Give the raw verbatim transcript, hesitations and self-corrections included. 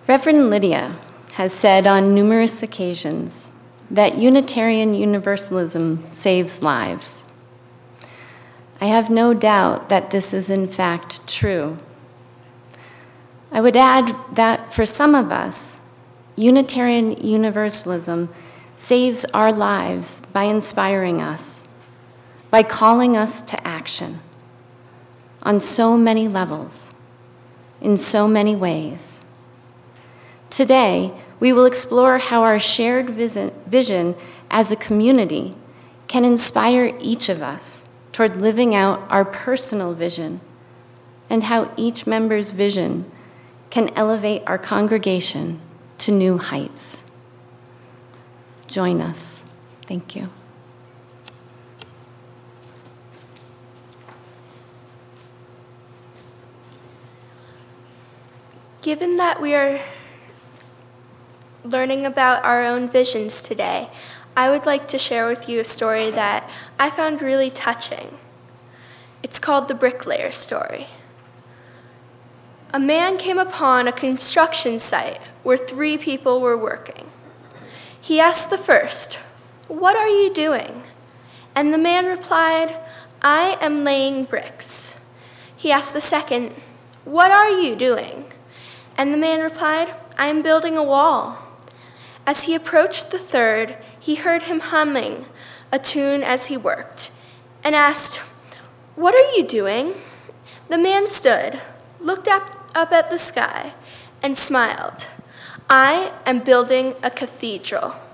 Reverend Lydia has said on numerous occasions that Unitarian Universalism saves lives. I have no doubt that this is in fact true. I would add that for some of us, Unitarian Universalism saves our lives by inspiring us, by calling us to action on so many levels, in so many ways. Today, we will explore how our shared vision as a community can inspire each of us toward living out our personal vision, and how each member's vision can elevate our congregation to new heights. Join us. Thank you. Given that we are learning about our own visions today, I would like to share with you a story that I found really touching. It's called the Bricklayer Story. A man came upon a construction site where three people were working. He asked the first, "What are you doing?" And the man replied, "I am laying bricks." He asked the second, "What are you doing?" And the man replied, "I am building a wall." As he approached the third, he heard him humming a tune as he worked, and asked, "What are you doing?" The man stood, looked up, up at the sky, and smiled. "I am building a cathedral."